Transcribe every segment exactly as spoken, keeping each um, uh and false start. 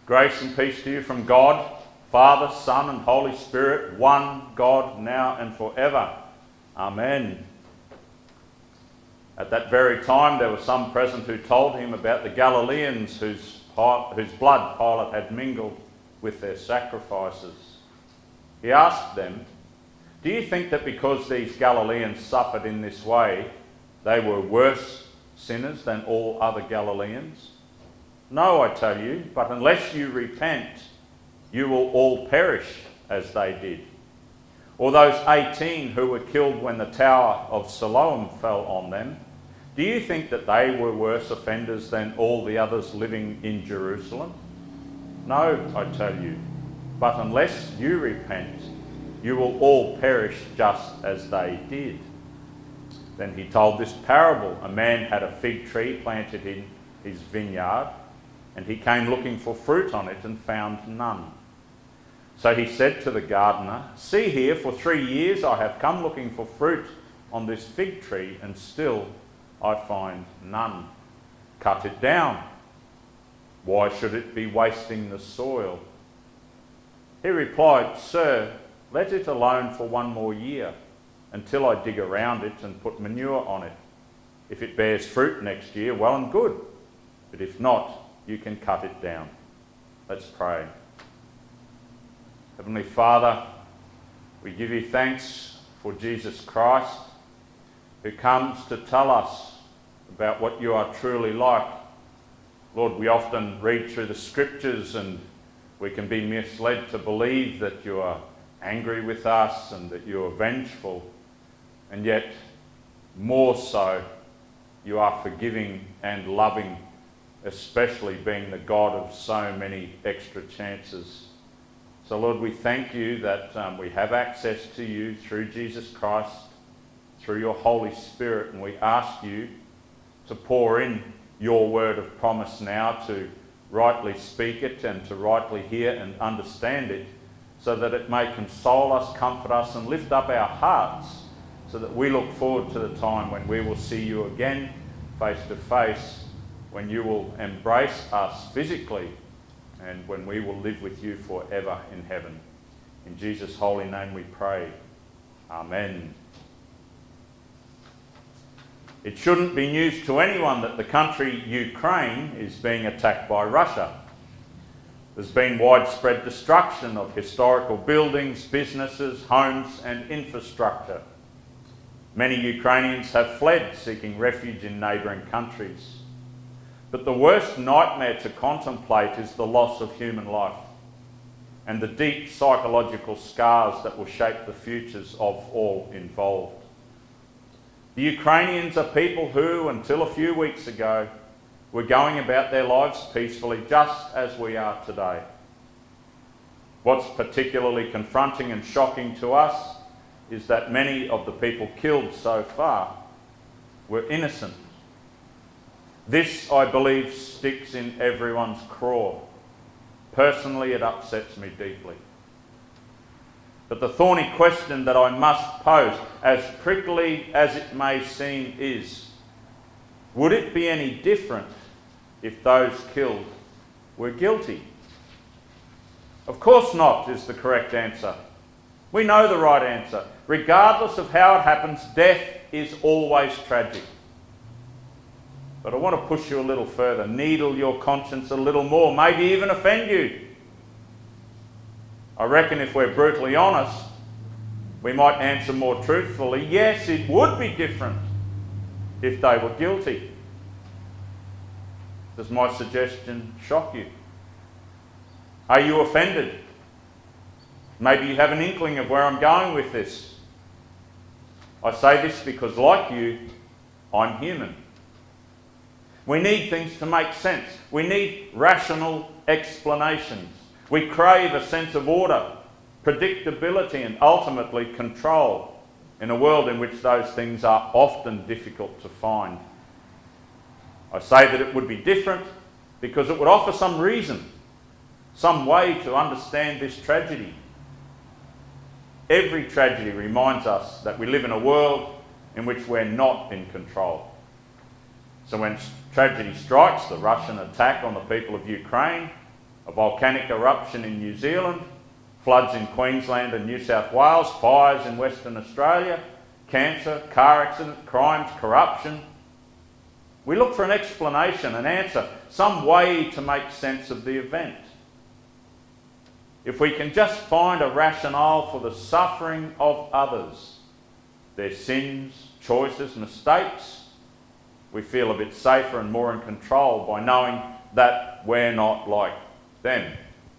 Grace and peace to you from God, Father, Son and Holy Spirit, one God, now and forever. Amen. At that very time there were some present who told him about the Galileans whose, whose blood Pilate had mingled with their sacrifices. He asked them, "Do you think that because these Galileans suffered in this way, they were worse sinners than all other Galileans? No, I tell you, but unless you repent, you will all perish as they did. Or those eighteen who were killed when the Tower of Siloam fell on them, do you think that they were worse offenders than all the others living in Jerusalem? No, I tell you, but unless you repent, you will all perish just as they did." Then he told this parable. A man had a fig tree planted in his vineyard, and he came looking for fruit on it and found none. So he said to the gardener, "See here, for three years I have come looking for fruit on this fig tree, and still I find none. Cut it down. Why should it be wasting the soil?" He replied, "Sir, let it alone for one more year, until I dig around it and put manure on it. If it bears fruit next year, well and good. But if not, you can cut it down." Let's pray. Heavenly Father, we give you thanks for Jesus Christ, who comes to tell us about what you are truly like. Lord, we often read through the scriptures and we can be misled to believe that you are angry with us and that you are vengeful, and yet more so you are forgiving and loving, especially being the God of so many extra chances. So Lord, we thank you that um, we have access to you through Jesus Christ, through your Holy Spirit, and we ask you to pour in your word of promise now, to rightly speak it and to rightly hear and understand it, so that it may console us, comfort us and lift up our hearts, so that we look forward to the time when we will see you again face to face, when you will embrace us physically, and when we will live with you forever in heaven. In Jesus' holy name we pray. Amen. It shouldn't be news to anyone that the country Ukraine is being attacked by Russia. There's been widespread destruction of historical buildings, businesses, homes and infrastructure. Many Ukrainians have fled, seeking refuge in neighbouring countries. But the worst nightmare to contemplate is the loss of human life and the deep psychological scars that will shape the futures of all involved. The Ukrainians are people who, until a few weeks ago, were going about their lives peacefully, just as we are today. What's particularly confronting and shocking to us is that many of the people killed so far were innocent. This, I believe, sticks in everyone's craw. Personally, it upsets me deeply. But the thorny question that I must pose, as prickly as it may seem, is, would it be any different if those killed were guilty? Of course not, is the correct answer. We know the right answer. Regardless of how it happens, death is always tragic. But I want to push you a little further, needle your conscience a little more, maybe even offend you. I reckon if we're brutally honest, we might answer more truthfully, yes, it would be different if they were guilty. Does my suggestion shock you? Are you offended? Maybe you have an inkling of where I'm going with this. I say this because, like you, I'm human. We need things to make sense. We need rational explanations. We crave a sense of order, predictability, and ultimately control in a world in which those things are often difficult to find. I say that it would be different because it would offer some reason, some way to understand this tragedy. Every tragedy reminds us that we live in a world in which we're not in control. So when tragedy strikes, the Russian attack on the people of Ukraine, A volcanic eruption in New Zealand, floods in Queensland and New South Wales, fires in Western Australia, cancer, car accident, crimes, corruption. We look for an explanation, an answer, some way to make sense of the event. If we can just find a rationale for the suffering of others, their sins, choices, mistakes, we feel a bit safer and more in control by knowing that we're not like them.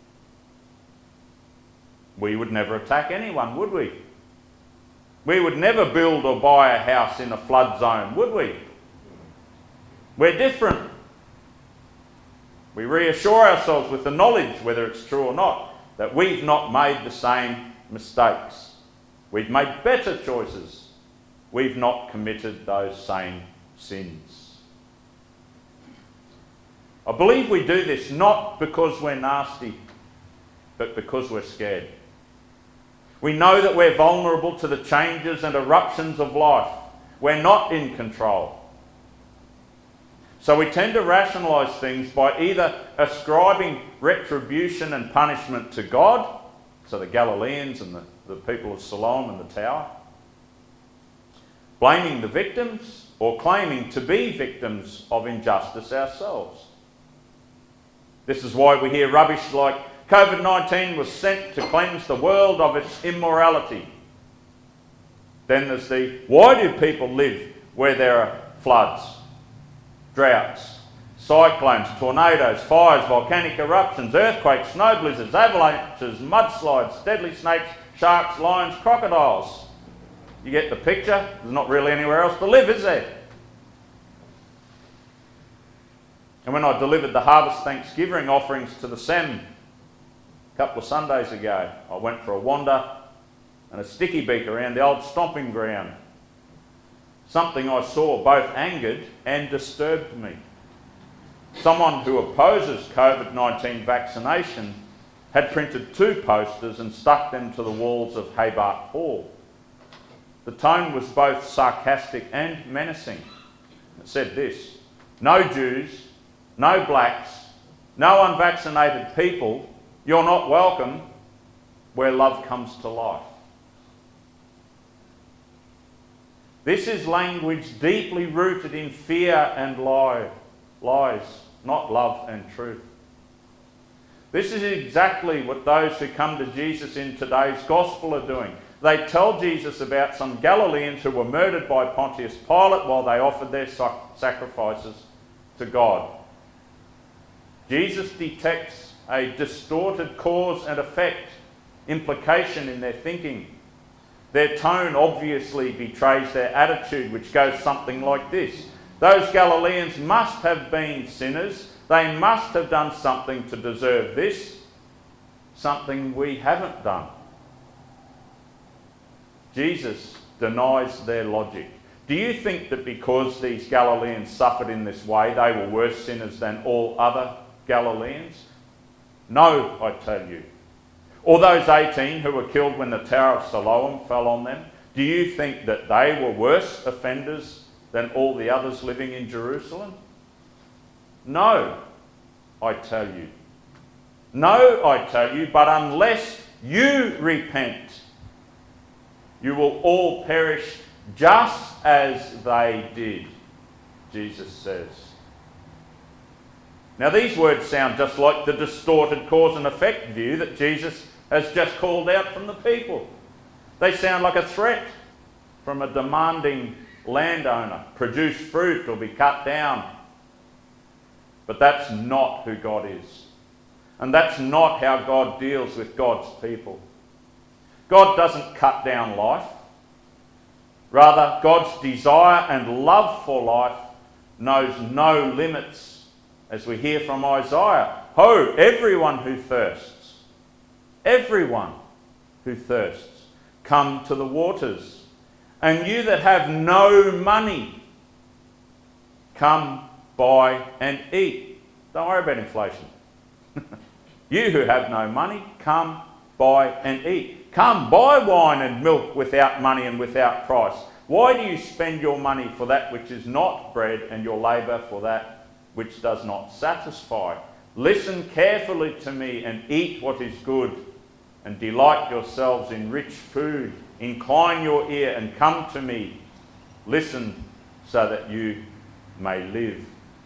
We would never attack anyone, would we? We would never build or buy a house in a flood zone, would we? We're different. We reassure ourselves with the knowledge, whether it's true or not, that we've not made the same mistakes. We've made better choices. We've not committed those same sins. I believe we do this not because we're nasty, but because we're scared. We know that we're vulnerable to the changes and eruptions of life. We're not in control. So we tend to rationalise things by either ascribing retribution and punishment to God, so the Galileans and the, the people of Siloam and the tower, blaming the victims, or claiming to be victims of injustice ourselves. This is why we hear rubbish like COVID nineteen was sent to cleanse the world of its immorality. Then there's the, why do people live where there are floods, droughts, cyclones, tornadoes, fires, volcanic eruptions, earthquakes, snow blizzards, avalanches, mudslides, deadly snakes, sharks, lions, crocodiles? You get the picture? There's not really anywhere else to live, is there? And when I delivered the Harvest Thanksgiving offerings to the Sem a couple of Sundays ago, I went for a wander and a sticky beak around the old stomping ground. Something I saw both angered and disturbed me. Someone who opposes COVID nineteen vaccination had printed two posters and stuck them to the walls of Haybart Hall. The tone was both sarcastic and menacing. It said this: no Jews, no blacks, no unvaccinated people, you're not welcome where love comes to life. This is language deeply rooted in fear and lie, lies, not love and truth. This is exactly what those who come to Jesus in today's gospel are doing. They tell Jesus about some Galileans who were murdered by Pontius Pilate while they offered their sacrifices to God. Jesus detects a distorted cause and effect implication in their thinking. Their tone obviously betrays their attitude, which goes something like this: those Galileans must have been sinners. They must have done something to deserve this, something we haven't done. Jesus denies their logic. Do you think that because these Galileans suffered in this way, they were worse sinners than all other Galileans? No, I tell you. Or those eighteen who were killed when the Tower of Siloam fell on them, do you think that they were worse offenders than all the others living in Jerusalem? No, I tell you. No, I tell you, but unless you repent, you will all perish just as they did, Jesus says. Now these words sound just like the distorted cause and effect view that Jesus has just called out from the people. They sound like a threat from a demanding landowner: produce fruit or be cut down. But that's not who God is. And that's not how God deals with God's people. God doesn't cut down life. Rather, God's desire and love for life knows no limits. As we hear from Isaiah, ho, everyone who thirsts, everyone who thirsts, come to the waters. And you that have no money, come buy and eat. Don't worry about inflation. You who have no money, come buy and eat. Come buy wine and milk without money and without price. Why do you spend your money for that which is not bread, and your labour for that which does not satisfy? Listen carefully to me and eat what is good, and delight yourselves in rich food. Incline your ear and come to me. Listen so that you may live.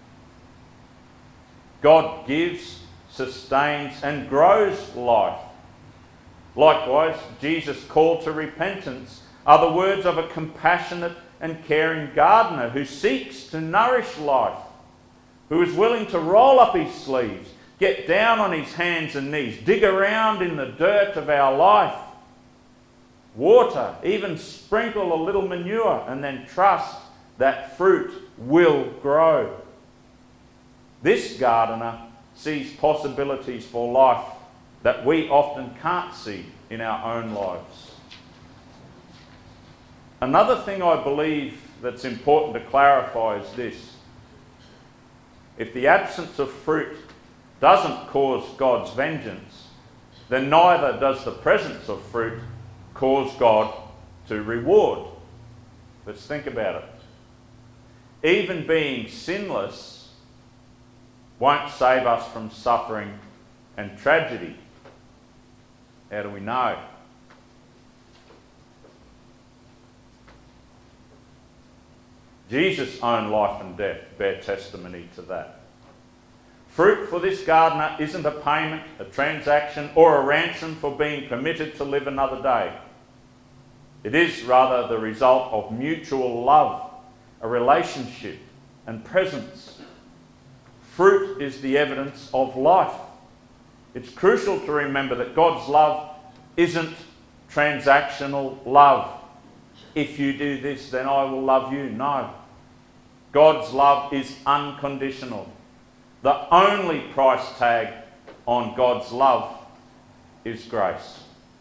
God gives, sustains, and grows life. Likewise, Jesus' call to repentance are the words of a compassionate and caring gardener who seeks to nourish life, who is willing to roll up his sleeves, get down on his hands and knees, dig around in the dirt of our life, water, even sprinkle a little manure, and then trust that fruit will grow. This gardener sees possibilities for life that we often can't see in our own lives. Another thing I believe that's important to clarify is this. If the absence of fruit doesn't cause God's vengeance, then neither does the presence of fruit cause God to reward. Let's think about it. Even being sinless won't save us from suffering and tragedy. How do we know? Jesus' own life and death bear testimony to that. Fruit for this gardener isn't a payment, a transaction, or a ransom for being permitted to live another day. It is rather the result of mutual love, a relationship, and presence. Fruit is the evidence of life. It's crucial to remember that God's love isn't transactional love. If you do this, then I will love you. No. God's love is unconditional. The only price tag on God's love is grace.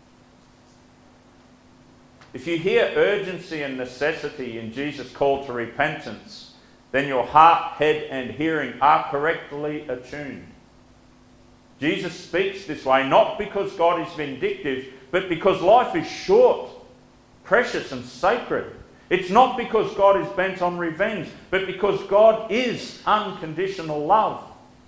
If you hear urgency and necessity in Jesus' call to repentance, then your heart, head, and hearing are correctly attuned. Jesus speaks this way not because God is vindictive, but because life is short, precious, and sacred. It's not because God is bent on revenge, but because God is unconditional love.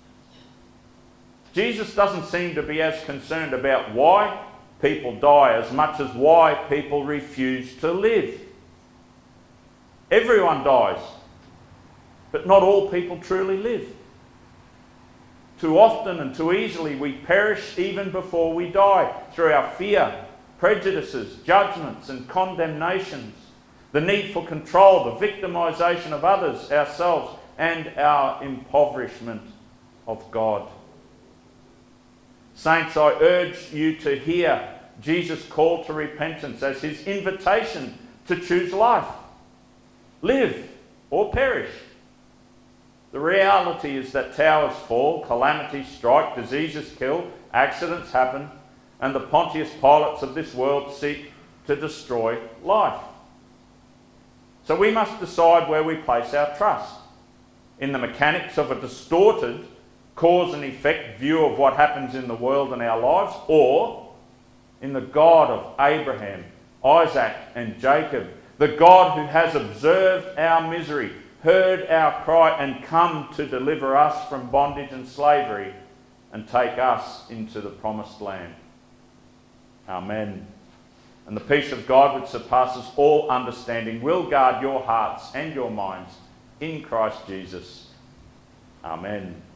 Jesus doesn't seem to be as concerned about why people die as much as why people refuse to live. Everyone dies, but not all people truly live. Too often and too easily we perish even before we die through our fear, prejudices, judgments, and condemnations, the need for control, the victimisation of others, ourselves, and our impoverishment of God. Saints, I urge you to hear Jesus' call to repentance as his invitation to choose life. Live or perish. The reality is that towers fall, calamities strike, diseases kill, accidents happen, and the Pontius Pilates of this world seek to destroy life. So we must decide where we place our trust. In the mechanics of a distorted cause and effect view of what happens in the world and our lives, or in the God of Abraham, Isaac, and Jacob, the God who has observed our misery, heard our cry, and come to deliver us from bondage and slavery and take us into the promised land. Amen. And the peace of God, which surpasses all understanding, will guard your hearts and your minds in Christ Jesus. Amen.